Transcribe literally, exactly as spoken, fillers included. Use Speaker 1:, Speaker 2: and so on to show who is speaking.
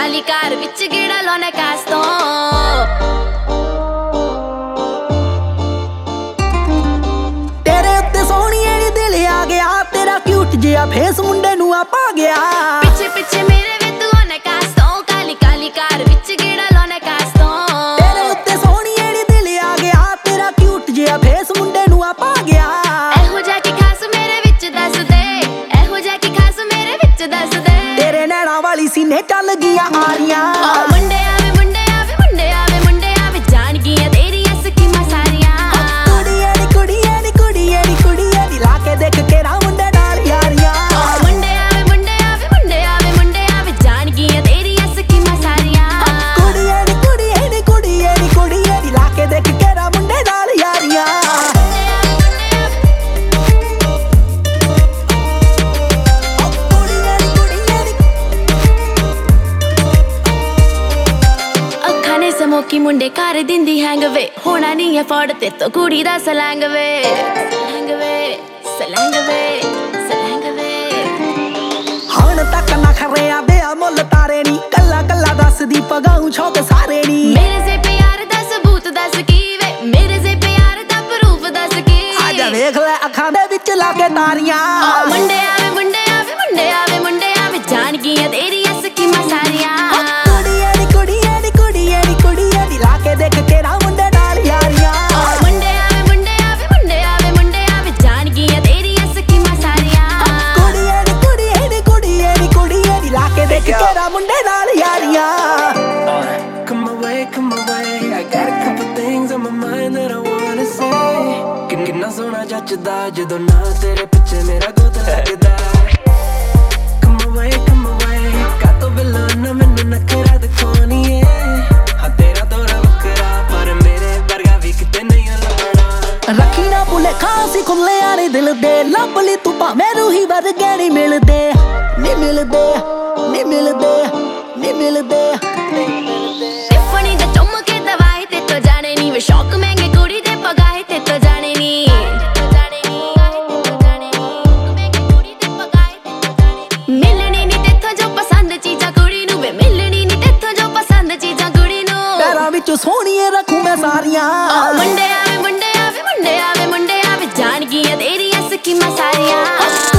Speaker 1: ਕਾਲੀ ਕਾਰ ਵਿੱਚ ਗੇੜਾ ਲਾਉਣਾ ਕਾਸ ਤੋਂ।
Speaker 2: ਤੇਰੇ ਉੱਤੇ ਸੋਹਣੀਏ ਨੀ ਦਿਲ ਆ ਗਿਆ, ਤੇਰਾ ਕਿਊਟ ਜਿਹਾ ਫੇਸ ਮੁੰਡੇ ਨੂੰ ਆ ਪਾ ਗਿਆ।
Speaker 1: ਪਿੱਛੇ ਪਿੱਛੇ ਮੇਰੇ ਵੇ ਤੂੰ ਆਉਣਾ ਕਾਸ ਤੋਂ, ਕਾਲੀ ਕਾਲੀ ਕਾਰ ਵਿੱਚ ਗੇੜਾ ਲਾਉਣਾ ਕਾਸ ਤੋਂ।
Speaker 2: ਤੇਰੇ ਉੱਤੇ ਸੋਹਣੀਏ ਨੀ ਦਿਲ ਆ ਗਿਆ, ਤੇਰਾ ਕਿਊਟ ਜਿਹਾ ਫੇਸ ਮੁੰਡੇ ਨੂੰ ਆ ਪਾ ਗਿਆ।
Speaker 1: ਇਹੋ ਜਿਹਾ ਕੀ ਖਾਸ ਮੇਰੇ ਵਿੱਚ ਦੱਸ ਦੇ, ਇਹੋ ਜਿਹਾ ਕੀ ਖਾਸ ਮੇਰੇ ਵਿੱਚ ਦੱਸ ਦੇ।
Speaker 2: ਤੇਰੇ ਨੈਣਾ ਵਾਲੀ ਸੀਨੇ ਚੱਲ ਗਈਆਂ ਆਰੀਆਂ।
Speaker 1: ਮੁੰਡੇ ਆਵੇ ਮੁੰਡੇ ਆਵੇ ਮੁੰਡੇ ਆਵੇ ਮੁੰਡੇ ਆਵੇ ਜਾਣ ਗਈਆਂ ਤੇਰੀਆਂ ਸਕੀਮਾਂ ਸਾਰੀਆਂ।
Speaker 2: ਕੁੜੀਏ ਨੀ ਕੁੜੀਏ ਨੀ ਕੁੜੀਏ ਨੀ ਕੁੜੀਏ ਨੀ ਲਾ ਕੇ ਦੇਖ ਕਿਹੜਾ ਮੁੰਡੇ ਨਾਲ ਯਾਰੀਆਂ।
Speaker 1: ਮੁੰਡੇ ਆਵੇ ਮੁੰਡੇ ਆਵੇ ਮੁੰਡੇ ਆਵੇ ਮੁੰਡੇ ਆਵੇ ਜਾਣ ਗਈਆਂ ਤੇਰੀਆਂ ਸਕੀਮਾਂ ਸਾਰੀਆਂ।
Speaker 2: ਕੁੜੀਏ ਨੀ ਕੁੜੀਏ ਨੀ ਕੁੜੀਏ ਨੀ ਕੁੜੀਏ ਨੀ ਲਾ ਕੇ ਦੇਖ ਕਿਹੜਾ ਮੁੰਡੇ ਨਾਲ ਯਾਰੀਆਂ।
Speaker 1: ਸਮੋਕੀ ਮੁੰਡੇ ਕਰ ਦਿੰਦੀ ਹੈਂਗ ਵੇ, ਹੋਣਾ ਨਹੀਂ ਅਫੋਰਡ ਤੇ ਤੋ ਕੁੜੀ ਦਾ ਸਲੈਂਗ ਵੇ। ਸਲੈਂਗ ਵੇ ਸਲੈਂਗ ਵੇ ਸਲੈਂਗ ਵੇ।
Speaker 2: ਹੁਣ ਤੱਕ ਨਾ ਖਰਿਆ ਦੇ ਮੁੱਲ ਤਾਰੇ ਨੀ, ਕੱਲਾ ਕੱਲਾ ਦੱਸਦੀ ਪਗਾਉ ਛੋਕ ਸਾਰੇ ਨੀ।
Speaker 1: ਮੇਰੇ ਸੇ ਪਿਆਰ ਦਾ ਸਬੂਤ ਦੱਸ ਕੀ ਵੇ, ਮੇਰੇ ਸੇ ਪਿਆਰ ਦਾ ਪ੍ਰੂਫ ਦੱਸ ਕੀ।
Speaker 2: ਆਜਾ ਵੇਖ ਲੈ ਅੱਖਾਂ ਦੇ ਵਿੱਚ ਲਾ ਕੇ ਤਾਰੀਆਂ।
Speaker 1: ਮੁੰਡੇ ਆਵੇ ਮੁੰਡੇ ਆਵੇ ਮੁੰਡੇ ਆਵੇ ਮੁੰਡੇ ਆਵੇ ਜਾਣ ਗਈਆਂ ਤੇਰੀਆਂ ਸਕੀਮਾਂ ਸਾਰੀਆਂ।
Speaker 2: ਕੁੜੀਏ ਨੀ ਕੁੜੀਏ ਨੀ ਕੁੜੀਏ ਨੀ ਕੁੜੀਏ ਨੀ ਲਾ ਕੇ ਦੇਖ ਕਿਹੜਾ ਮੁੰਡੇ ਨਾਲ ਯਾਰੀਆਂ।
Speaker 1: ਮੁੰਡੇ ਆਵੇ ਮੁੰਡੇ ਆਵੇ ਮੁੰਡੇ ਆਵੇ ਮੁੰਡੇ ਆਵੇ ਜਾਣ ਗਈਆਂ ਤੇਰੀਆਂ ਸਕੀਮਾਂ ਸਾਰੀਆਂ।
Speaker 2: ਕੁੜੀਏ ਨੀ ਕੁੜੀਏ ਨੀ ਕੁੜੀਏ ਨੀ ਕੁੜੀਏ ਨੀ ਲਾ ਕੇ ਦੇਖ ਕਿਹੜਾ ਮੁੰਡੇ ਨਾਲ ਯਾਰੀਆਂ।
Speaker 3: Come away, come away, I got a couple things on my mind that I wanna say। ਕਿੰਨਾ ਸੋਹਣਾ ਜੱਚਦਾ ਜਦੋਂ ਨਾ ਤੇਰੇ ਪਿੱਛੇ ਮੇਰਾ ਗੋਤ ਲੱਗਦਾ। Come away, come away, ਕਾਤੋਂ ਬਿੱਲੋ ਨਾ ਮੈਨੂੰ ਨਖਰਾ ਦਿਖਾਉਣੀਏ। ਹਾਂ ਤੇਰਾ ਤੋਰਾ ਵੱਖਰਾ ਪਰ ਮੇਰੇ ਵਰਗਾ ਵੀ ਕਿਤੇ ਨਹੀਂ ਲੱਭਣਾ।
Speaker 2: ਰੱਖੀ ਨਾ ਭੁੱਲੇ ਖਾਸੀ ਖੁੱਲਿਆਂ ਨੇ ਦਿਲ ਦੇ, ਲੱਭ ਲਈ ਤੂੰ ਭਾਵੇਂ ਰੂਹੀ ਵਰਗੇ ਨੀ ਮਿਲਦੇ ਨੀ ਮਿਲਦੇ ਨੀ ਮਿਲਦੇ ਨੀ ਮਿਲਦੇ।
Speaker 1: ਟਿਫਨੀ ਦਾ ਚੁੰਮ ਕੇ ਦਵਾਈ ਤੇ ਤੋ ਜਾਣੇ ਨੀ ਵੇ, ਸ਼ੌਕ ਮਹਿੰਗੇ ਕੁੜੀ ਦੇ ਪਗਾਏ ਤੇ ਤੋ ਜਾਣੇ ਨੀ। ਮਿਲਣੀ ਨੀ ਤੇਥੋਂ ਜੋ ਪਸੰਦ ਚੀਜ਼ਾਂ ਕੁੜੀ ਨੂੰ ਵੇ, ਮਿਲਣੀ ਨੀ ਤੇਥੋਂ ਜੋ ਪਸੰਦ ਚੀਜ਼ਾਂ ਕੁੜੀ ਨੂੰ।
Speaker 2: ਪੈਰਾਂ ਵਿੱਚ ਸੋਹਣੀਏ ਰੱਖੂ ਮੈਂ ਸਾਰੀਆਂ।
Speaker 1: ਮੁੰਡੇ ਆਵੇ ਮੁੰਡੇ ਆਵੇ ਮੁੰਡੇ ਆਵੇ ਮੁੰਡੇ ਆਵੇ ਜਾਣ ਗਈਆਂ ਤੇਰੀਆਂ ਸਕੀਮਾਂ ਸਾਰੀਆਂ।